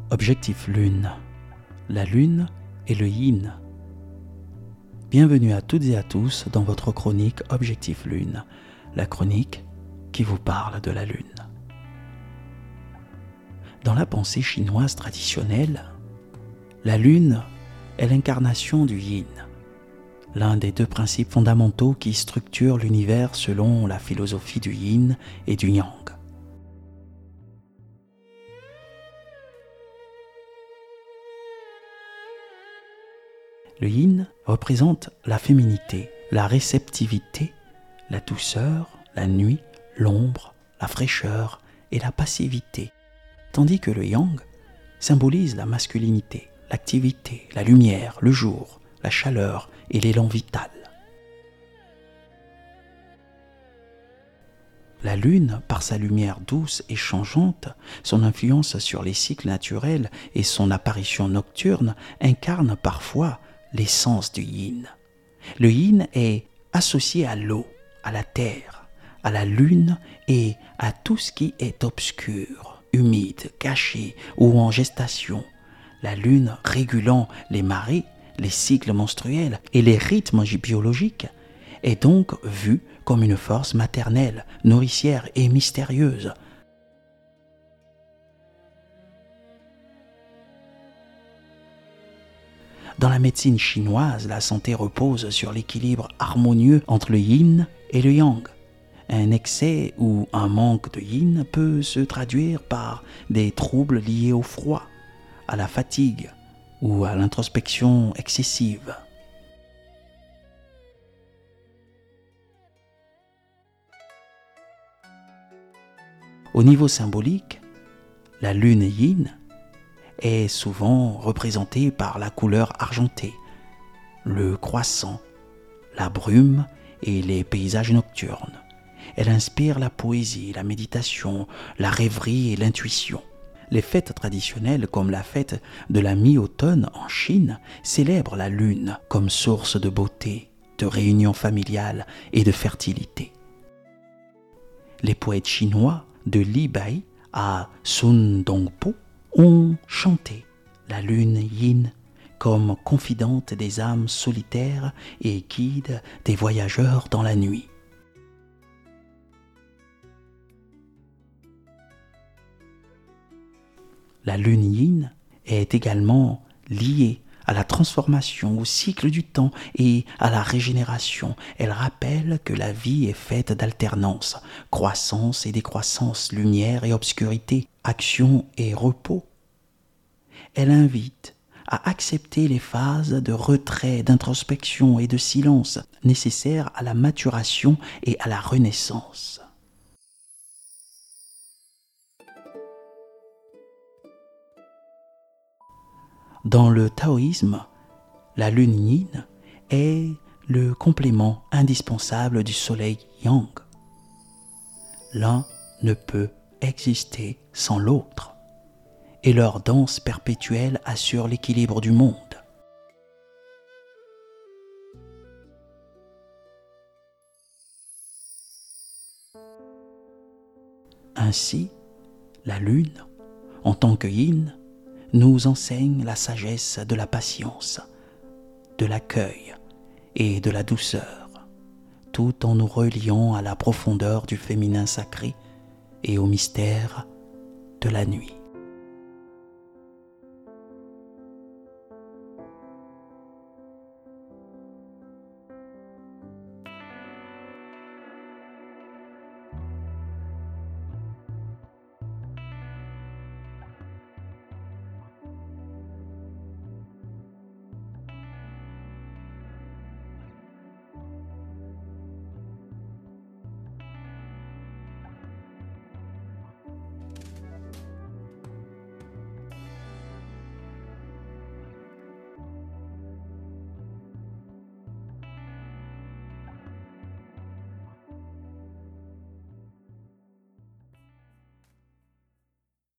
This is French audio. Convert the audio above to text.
Objectif Lune. La Lune et le Yin. Bienvenue à toutes et à tous dans votre chronique Objectif Lune, la chronique qui vous parle de la Lune. Dans la pensée chinoise traditionnelle, la Lune est l'incarnation du Yin, l'un des deux principes fondamentaux qui structurent l'univers selon la philosophie du Yin et du Yang. Le Yin représente la féminité, la réceptivité, la douceur, la nuit, l'ombre, la fraîcheur et la passivité, tandis que le Yang symbolise la masculinité, l'activité, la lumière, le jour, la chaleur et l'élan vital. La Lune, par sa lumière douce et changeante, son influence sur les cycles naturels et son apparition nocturne incarne parfois l'essence du Yin. Le Yin est associé à l'eau, à la terre, à la lune et à tout ce qui est obscur, humide, caché ou en gestation. La lune régulant les marées, les cycles menstruels et les rythmes biologiques est donc vue comme une force maternelle, nourricière et mystérieuse. Dans la médecine chinoise, la santé repose sur l'équilibre harmonieux entre le yin et le yang. Un excès ou un manque de yin peut se traduire par des troubles liés au froid, à la fatigue ou à l'introspection excessive. Au niveau symbolique, la lune yin est souvent représentée par la couleur argentée, le croissant, la brume et les paysages nocturnes. Elle inspire la poésie, la méditation, la rêverie et l'intuition. Les fêtes traditionnelles comme la fête de la mi-automne en Chine célèbrent la lune comme source de beauté, de réunion familiale et de fertilité. Les poètes chinois de Li Bai à Sun Dongpo ont chanté la lune yin comme confidente des âmes solitaires et guide des voyageurs dans la nuit. La lune yin est également liée à la transformation, au cycle du temps et à la régénération. Elle rappelle que la vie est faite d'alternance, croissance et décroissance, lumière et obscurité, action et repos. Elle invite à accepter les phases de retrait, d'introspection et de silence nécessaires à la maturation et à la renaissance. Dans le taoïsme, la lune yin est le complément indispensable du soleil yang. L'un ne peut exister sans l'autre, et leur danse perpétuelle assure l'équilibre du monde. Ainsi, la lune, en tant que yin, nous enseigne la sagesse de la patience, de l'accueil et de la douceur, tout en nous reliant à la profondeur du féminin sacré et au mystère de la nuit.